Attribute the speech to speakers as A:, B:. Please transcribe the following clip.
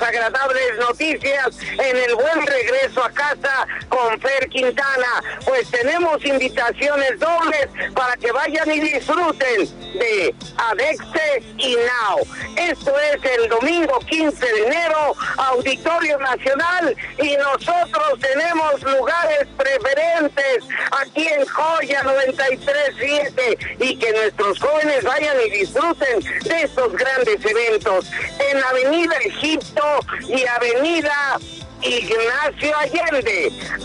A: agradables noticias en el buen regreso a casa con Fer Quintana. Pues tenemos invitaciones dobles para que vayan y disfruten de Adexe y Now. Esto es el domingo 15 de enero, Auditorio Nacional, y nosotros tenemos lugares preferentes aquí en Joya 93.7, y que nuestros jóvenes vayan y disfruten de estos grandes eventos en Avenida Egipto y Avenida Ignacio Allende.